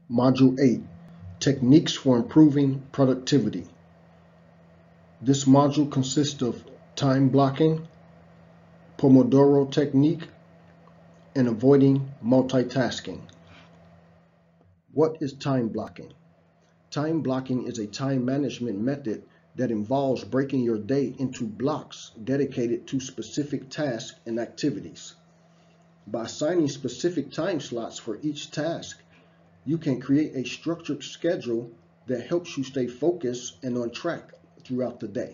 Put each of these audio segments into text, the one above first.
Module 8, Techniques for Improving Productivity. This module consists of time blocking, Pomodoro technique, and avoiding multitasking. What is time blocking? Time blocking is a time management method that involves breaking your day into blocks dedicated to specific tasks and activities. By assigning specific time slots for each task, you can create a structured schedule that helps you stay focused and on track throughout the day.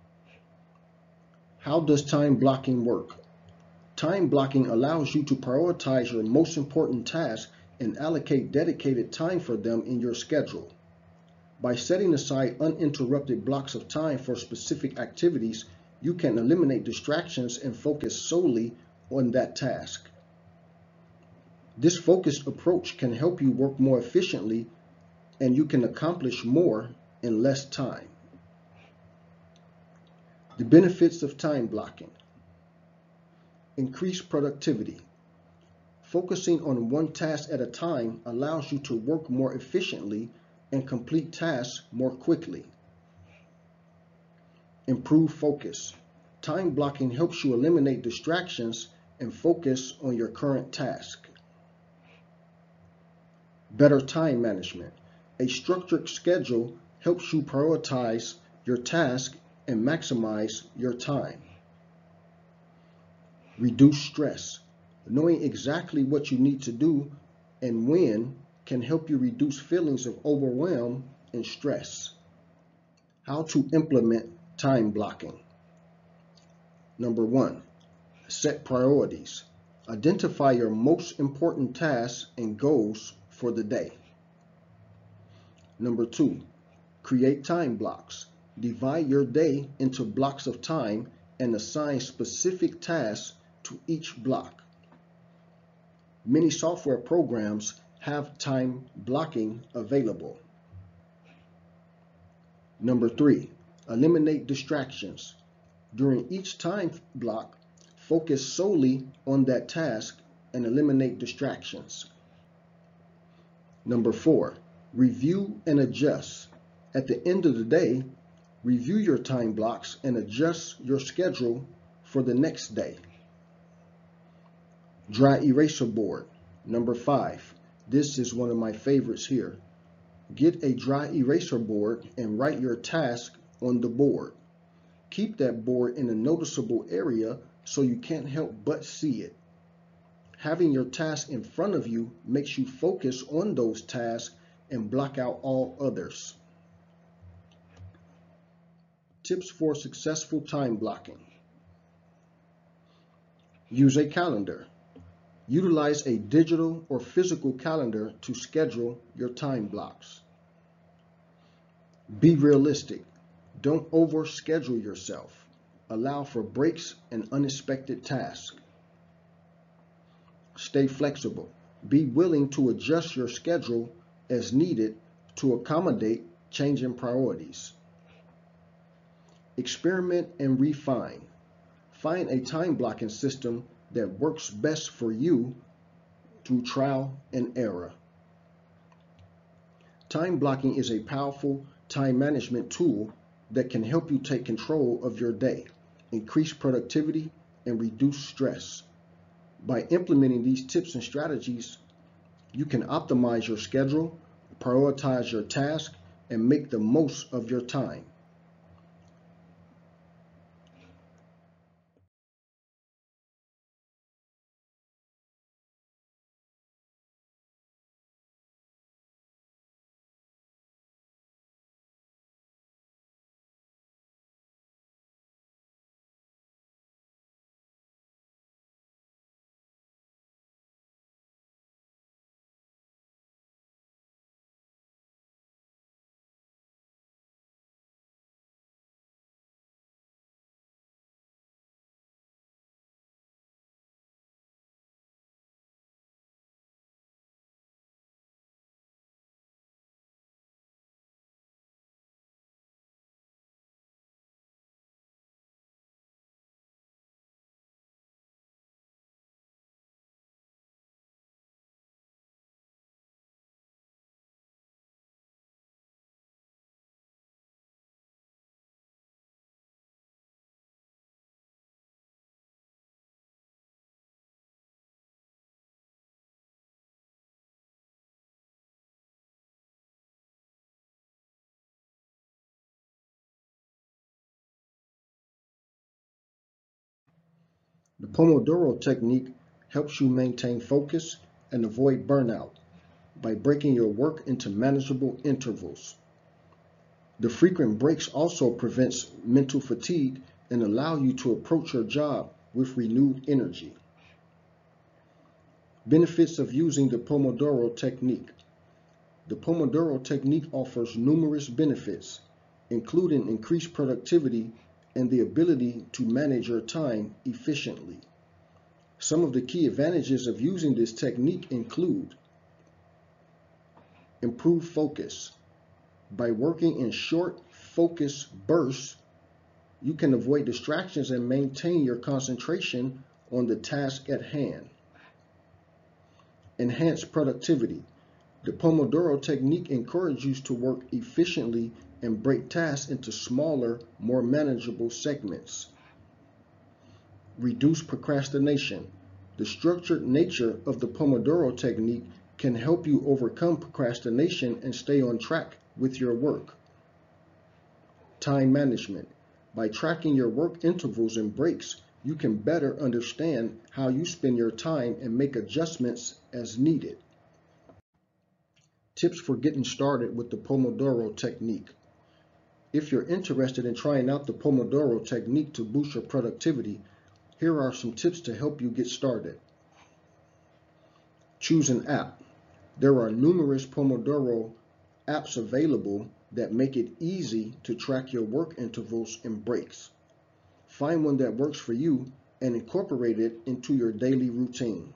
How does time blocking work? Time blocking allows you to prioritize your most important tasks and allocate dedicated time for them in your schedule. By setting aside uninterrupted blocks of time for specific activities, you can eliminate distractions and focus solely on that task. This focused approach can help you work more efficiently, and you can accomplish more in less time. The benefits of time blocking: increase productivity. Focusing on one task at a time allows you to work more efficiently and complete tasks more quickly. Improve focus. Time blocking helps you eliminate distractions and focus on your current task. Better time management. A structured schedule helps you prioritize your task and maximize your time. Reduce stress. Knowing exactly what you need to do and when can help you reduce feelings of overwhelm and stress. How to implement time blocking. Number 1, set priorities. Identify your most important tasks and goals for the day. Number 2, create time blocks. Divide your day into blocks of time and assign specific tasks to each block. Many software programs have time blocking available. Number 3, eliminate distractions. During each time block, focus solely on that task and eliminate distractions. Number 4, review and adjust. At the end of the day, review your time blocks and adjust your schedule for the next day. Dry eraser board. Number 5, this is one of my favorites here. Get a dry eraser board and write your task on the board. Keep that board in a noticeable area so you can't help but see it. Having your task in front of you makes you focus on those tasks and block out all others. Tips for successful time blocking. Use a calendar. Utilize a digital or physical calendar to schedule your time blocks. Be realistic. Don't overschedule yourself. Allow for breaks and unexpected tasks. Stay flexible. Be willing to adjust your schedule as needed to accommodate changing priorities. Experiment and refine. Find a time blocking system that works best for you through trial and error. Time blocking is a powerful time management tool that can help you take control of your day, increase productivity, and reduce stress. By implementing these tips and strategies, you can optimize your schedule, prioritize your tasks, and make the most of your time. The Pomodoro technique helps you maintain focus and avoid burnout by breaking your work into manageable intervals. The frequent breaks also prevents mental fatigue and allow you to approach your job with renewed energy. Benefits of using the Pomodoro technique. The Pomodoro technique offers numerous benefits, including increased productivity and the ability to manage your time efficiently. Some of the key advantages of using this technique include improved focus. By working in short, focused bursts, you can avoid distractions and maintain your concentration on the task at hand. Enhanced productivity. The Pomodoro technique encourages you to work efficiently and break tasks into smaller, more manageable segments. Reduce procrastination. The structured nature of the Pomodoro technique can help you overcome procrastination and stay on track with your work. Time management. By tracking your work intervals and breaks, you can better understand how you spend your time and make adjustments as needed. Tips for getting started with the Pomodoro technique. If you're interested in trying out the Pomodoro technique to boost your productivity, here are some tips to help you get started. Choose an app. There are numerous Pomodoro apps available that make it easy to track your work intervals and breaks. Find one that works for you and incorporate it into your daily routine.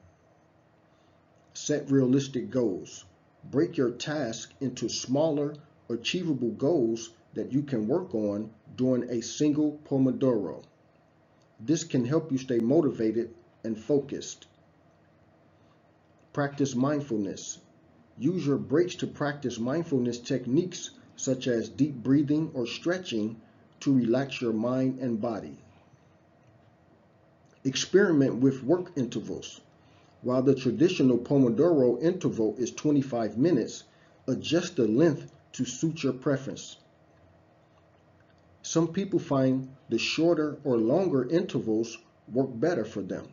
Set realistic goals. Break your task into smaller, achievable goals that you can work on during a single Pomodoro. This can help you stay motivated and focused. Practice mindfulness. Use your breaks to practice mindfulness techniques such as deep breathing or stretching to relax your mind and body. Experiment with work intervals. While the traditional Pomodoro interval is 25 minutes, adjust the length to suit your preference. Some people find the shorter or longer intervals work better for them.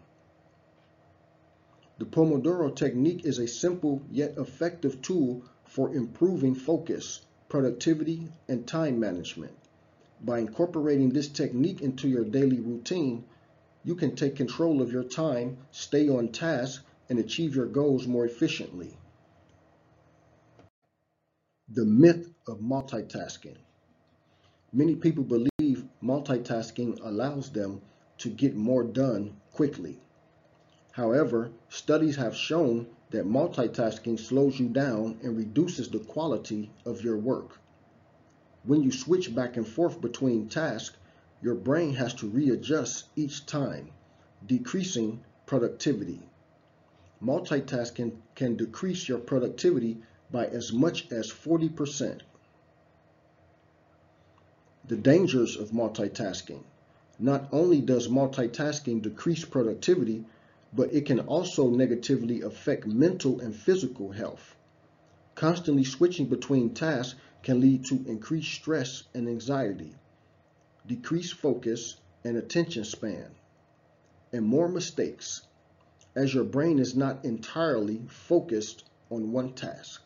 The Pomodoro technique is a simple yet effective tool for improving focus, productivity, and time management. By incorporating this technique into your daily routine, you can take control of your time, stay on task, and achieve your goals more efficiently. The myth of multitasking. Many people believe multitasking allows them to get more done quickly. However, studies have shown that multitasking slows you down and reduces the quality of your work. When you switch back and forth between tasks, your brain has to readjust each time, decreasing productivity. Multitasking can decrease your productivity by as much as 40%. The dangers of multitasking. Not only does multitasking decrease productivity, but it can also negatively affect mental and physical health. Constantly switching between tasks can lead to increased stress and anxiety, decreased focus and attention span, and more mistakes, as your brain is not entirely focused on one task.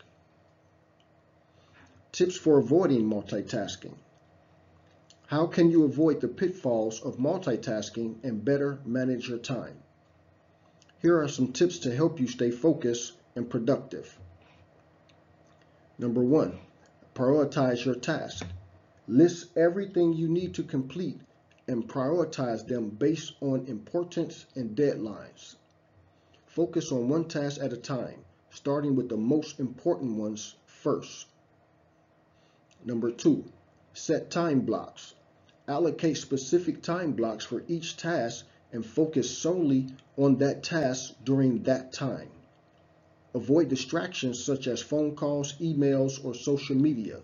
Tips for avoiding multitasking. How can you avoid the pitfalls of multitasking and better manage your time? Here are some tips to help you stay focused and productive. Number 1, prioritize your task. List everything you need to complete and prioritize them based on importance and deadlines. Focus on one task at a time, starting with the most important ones first. Number 2, set time blocks. Allocate specific time blocks for each task and focus solely on that task during that time. Avoid distractions such as phone calls, emails, or social media.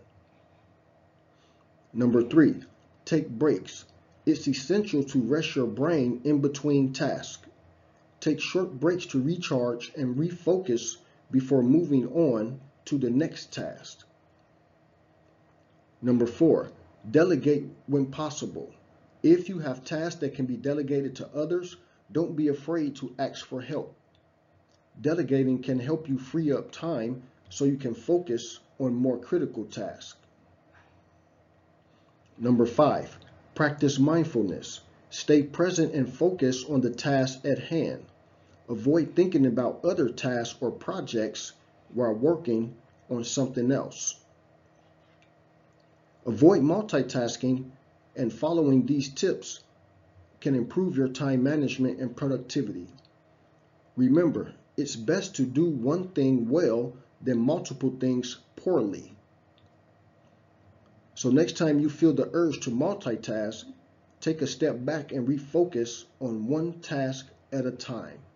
Number 3, take breaks. It's essential to rest your brain in between tasks. Take short breaks to recharge and refocus before moving on to the next task. Number 4, delegate when possible. If you have tasks that can be delegated to others, Don't be afraid to ask for help. Delegating can help you free up time so you can focus on more critical tasks. Number 5, practice mindfulness. Stay present and focus on the task at hand. Avoid thinking about other tasks or projects while working on something else. Avoid multitasking, and following these tips can improve your time management and productivity. Remember, it's best to do one thing well than multiple things poorly. So next time you feel the urge to multitask, take a step back and refocus on one task at a time.